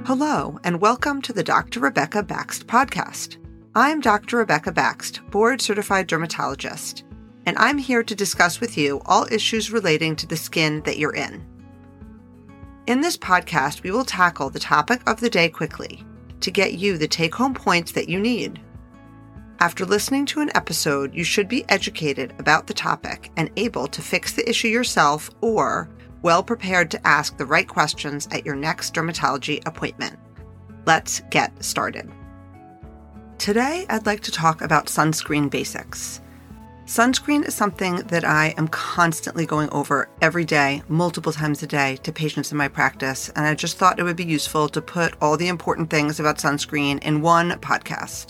Hello, and welcome to the Dr. Rebecca Bakst podcast. I'm Dr. Rebecca Bakst, board-certified dermatologist, and I'm here to discuss with you all issues relating to the skin that you're in. In this podcast, we will tackle the topic of the day quickly to get you the take-home points that you need. After listening to an episode, you should be educated about the topic and able to fix the issue yourself or well prepared to ask the right questions at your next dermatology appointment. Let's get started. Today, I'd like to talk about sunscreen basics. Sunscreen is something that I am constantly going over every day, multiple times a day, to patients in my practice, and I just thought it would be useful to put all the important things about sunscreen in one podcast.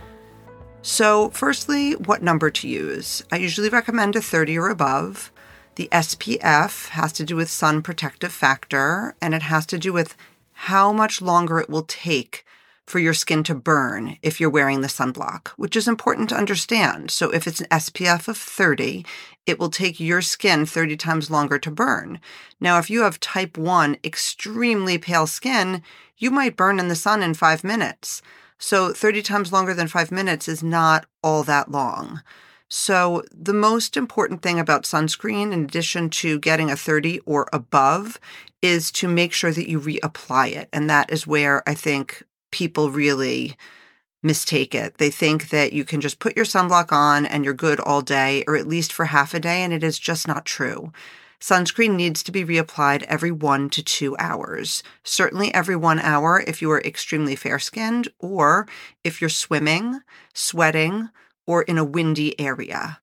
So, firstly, what number to use? I usually recommend a 30 or above. The SPF has to do with sun protective factor, and it has to do with how much longer it will take for your skin to burn if you're wearing the sunblock, which is important to understand. So if it's an SPF of 30, it will take your skin 30 times longer to burn. Now, if you have type 1 extremely pale skin, you might burn in the sun in 5 minutes. So 30 times longer than 5 minutes is not all that long. So the most important thing about sunscreen, in addition to getting a 30 or above, is to make sure that you reapply it. And that is where I think people really mistake it. They think that you can just put your sunblock on and you're good all day, or at least for half a day, and it is just not true. Sunscreen needs to be reapplied every 1 to 2 hours. Certainly every 1 hour if you are extremely fair-skinned, or if you're swimming, sweating, or in a windy area.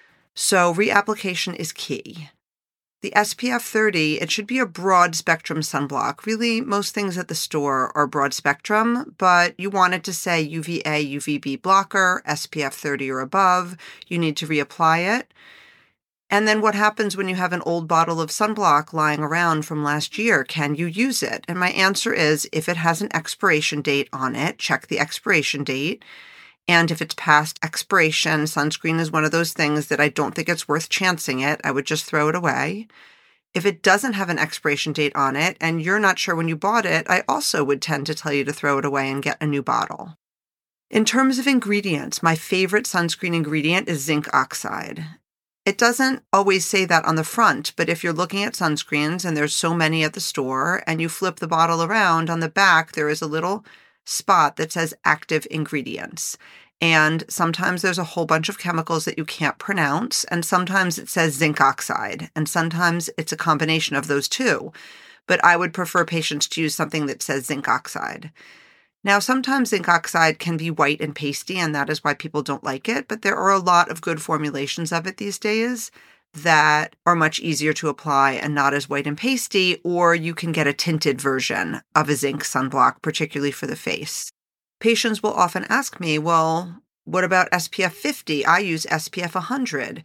So reapplication is key. The SPF 30, it should be a broad spectrum sunblock. Really, most things at the store are broad spectrum, but you want it to say UVA, UVB blocker, SPF 30 or above. You need to reapply it. And then what happens when you have an old bottle of sunblock lying around from last year? Can you use it? And my answer is, if it has an expiration date on it, check the expiration date. And if it's past expiration, sunscreen is one of those things that I don't think it's worth chancing it. I would just throw it away. If it doesn't have an expiration date on it and you're not sure when you bought it, I also would tend to tell you to throw it away and get a new bottle. In terms of ingredients, my favorite sunscreen ingredient is zinc oxide. It doesn't always say that on the front, but if you're looking at sunscreens and there's so many at the store and you flip the bottle around, on the back there is a little spot that says active ingredients. And sometimes there's a whole bunch of chemicals that you can't pronounce, and sometimes it says zinc oxide, and sometimes it's a combination of those two. But I would prefer patients to use something that says zinc oxide. Now, sometimes zinc oxide can be white and pasty, and that is why people don't like it, but there are a lot of good formulations of it these days that are much easier to apply and not as white and pasty, or you can get a tinted version of a zinc sunblock, particularly for the face. Patients will often ask me, well, what about SPF 50? I use SPF 100.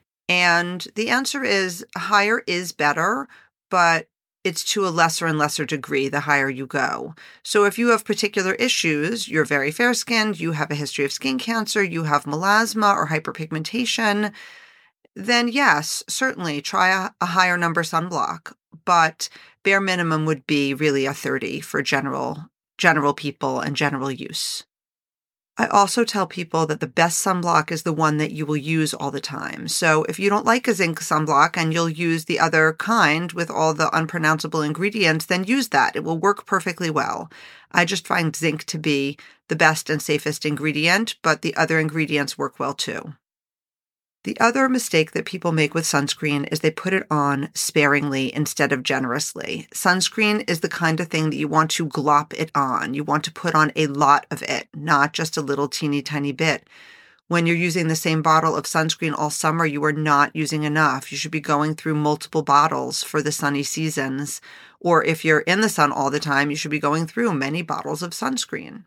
And the answer is higher is better, but it's to a lesser and lesser degree the higher you go. So if you have particular issues, you're very fair-skinned, you have a history of skin cancer, you have melasma or hyperpigmentation, then yes, certainly try a higher number sunblock, but bare minimum would be really a 30 for general people and general use. I also tell people that the best sunblock is the one that you will use all the time. So if you don't like a zinc sunblock and you'll use the other kind with all the unpronounceable ingredients, then use that. It will work perfectly well. I just find zinc to be the best and safest ingredient, but the other ingredients work well too. The other mistake that people make with sunscreen is they put it on sparingly instead of generously. Sunscreen is the kind of thing that you want to glop it on. You want to put on a lot of it, not just a little teeny tiny bit. When you're using the same bottle of sunscreen all summer, you are not using enough. You should be going through multiple bottles for the sunny seasons. Or if you're in the sun all the time, you should be going through many bottles of sunscreen.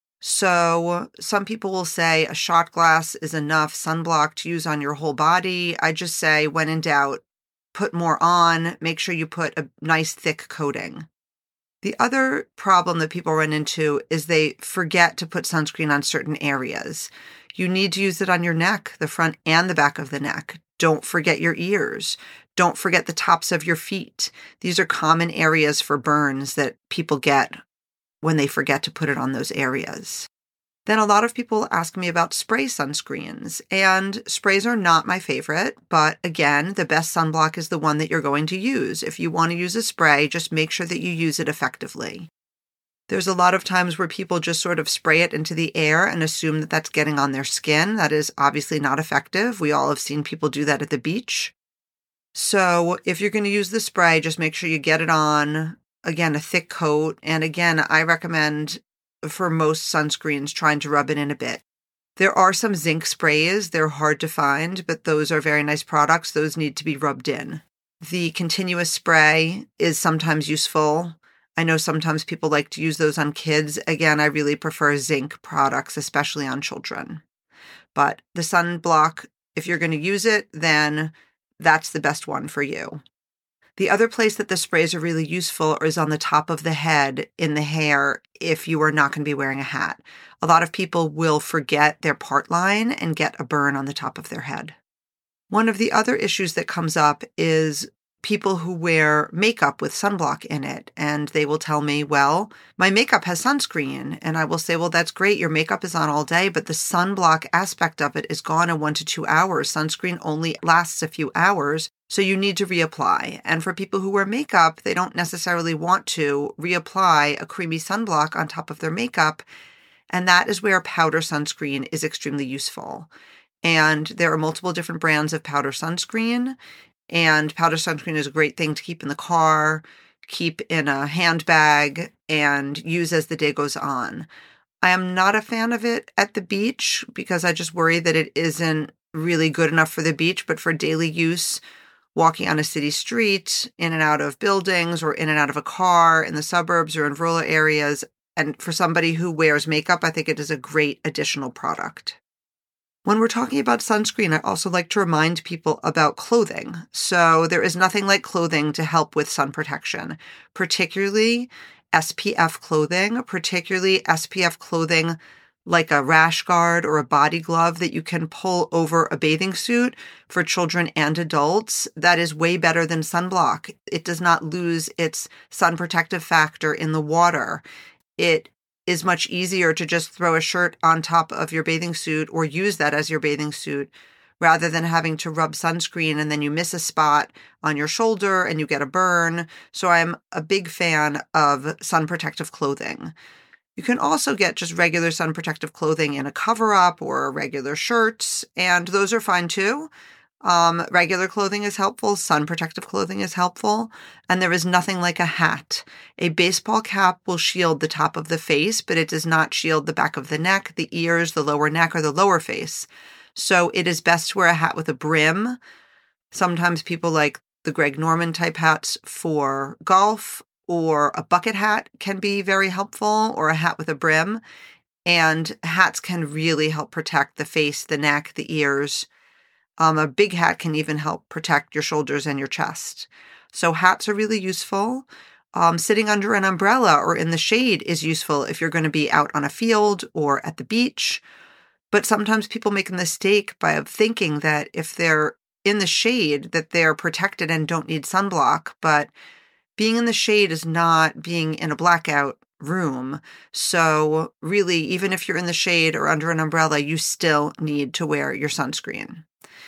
So some people will say a shot glass is enough sunblock to use on your whole body. I just say, when in doubt, put more on. Make sure you put a nice thick coating. The other problem that people run into is they forget to put sunscreen on certain areas. You need to use it on your neck, the front and the back of the neck. Don't forget your ears. Don't forget the tops of your feet. These are common areas for burns that people get when they forget to put it on those areas. Then a lot of people ask me about spray sunscreens, and sprays are not my favorite, but again, the best sunblock is the one that you're going to use. If you want to use a spray, just make sure that you use it effectively. There's a lot of times where people just sort of spray it into the air and assume that that's getting on their skin. That is obviously not effective. We all have seen people do that at the beach. So if you're going to use the spray, just make sure you get it on, again, a thick coat. And again, I recommend for most sunscreens trying to rub it in a bit. There are some zinc sprays. They're hard to find, but those are very nice products. Those need to be rubbed in. The continuous spray is sometimes useful. I know sometimes people like to use those on kids. Again, I really prefer zinc products, especially on children. But the sunblock, if you're going to use it, then that's the best one for you. The other place that the sprays are really useful is on the top of the head in the hair if you are not going to be wearing a hat. A lot of people will forget their part line and get a burn on the top of their head. One of the other issues that comes up is people who wear makeup with sunblock in it, and they will tell me, well, my makeup has sunscreen. And I will say, well, that's great. Your makeup is on all day, but the sunblock aspect of it is gone in 1 to 2 hours. Sunscreen only lasts a few hours, so you need to reapply. And for people who wear makeup, they don't necessarily want to reapply a creamy sunblock on top of their makeup. And that is where powder sunscreen is extremely useful. And there are multiple different brands of powder sunscreen. And powder sunscreen is a great thing to keep in the car, keep in a handbag, and use as the day goes on. I am not a fan of it at the beach because I just worry that it isn't really good enough for the beach, but for daily use, walking on a city street, in and out of buildings, or in and out of a car, in the suburbs or in rural areas, and for somebody who wears makeup, I think it is a great additional product. When we're talking about sunscreen, I also like to remind people about clothing. So there is nothing like clothing to help with sun protection, particularly SPF clothing like a rash guard or a body glove that you can pull over a bathing suit for children and adults. That is way better than sunblock. It does not lose its sun protective factor in the water. It is much easier to just throw a shirt on top of your bathing suit or use that as your bathing suit rather than having to rub sunscreen and then you miss a spot on your shoulder and you get a burn. So I'm a big fan of sun protective clothing. You can also get just regular sun protective clothing in a cover-up or regular shirts, and those are fine too. Regular clothing is helpful. Sun protective clothing is helpful. And there is nothing like a hat. A baseball cap will shield the top of the face, but it does not shield the back of the neck, the ears, the lower neck, or the lower face. So it is best to wear a hat with a brim. Sometimes people like the Greg Norman type hats for golf, or a bucket hat can be very helpful, or a hat with a brim. And hats can really help protect the face, the neck, the ears. A big hat can even help protect your shoulders and your chest. So hats are really useful. Sitting under an umbrella or in the shade is useful if you're going to be out on a field or at the beach. But sometimes people make a mistake by thinking that if they're in the shade, that they're protected and don't need sunblock. But being in the shade is not being in a blackout room. So really, even if you're in the shade or under an umbrella, you still need to wear your sunscreen.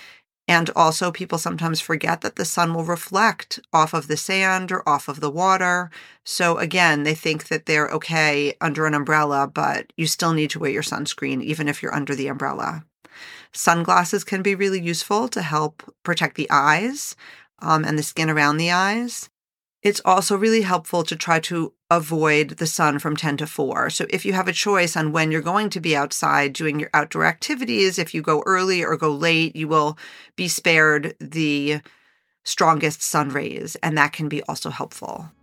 And also, people sometimes forget that the sun will reflect off of the sand or off of the water. So again, they think that they're okay under an umbrella, but you still need to wear your sunscreen even if you're under the umbrella. Sunglasses can be really useful to help protect the eyes and the skin around the eyes. It's also really helpful to try to avoid the sun from 10 to 4. So if you have a choice on when you're going to be outside doing your outdoor activities, if you go early or go late, you will be spared the strongest sun rays, and that can be also helpful.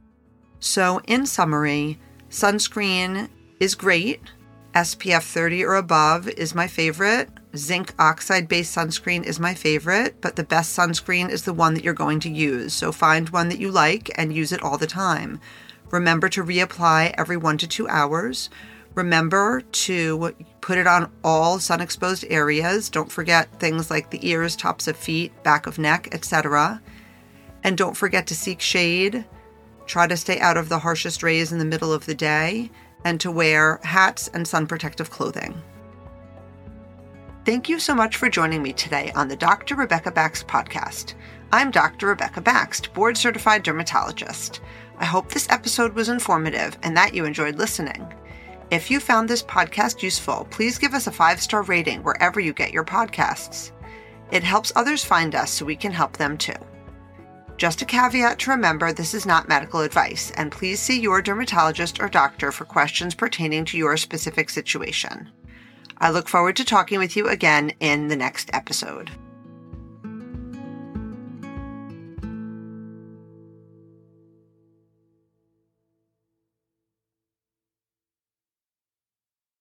So in summary, sunscreen is great. SPF 30 or above is my favorite. Zinc oxide-based sunscreen is my favorite, but the best sunscreen is the one that you're going to use. So find one that you like and use it all the time. Remember to reapply every 1 to 2 hours. Remember to put it on all sun-exposed areas. Don't forget things like the ears, tops of feet, back of neck, etc. And don't forget to seek shade. Try to stay out of the harshest rays in the middle of the day, and to wear hats and sun protective clothing. Thank you so much for joining me today on the Dr. Rebecca Bakst podcast. I'm Dr. Rebecca Bakst, board-certified dermatologist. I hope this episode was informative and that you enjoyed listening. If you found this podcast useful, please give us a 5-star rating wherever you get your podcasts. It helps others find us so we can help them too. Just a caveat to remember, this is not medical advice, and please see your dermatologist or doctor for questions pertaining to your specific situation. I look forward to talking with you again in the next episode.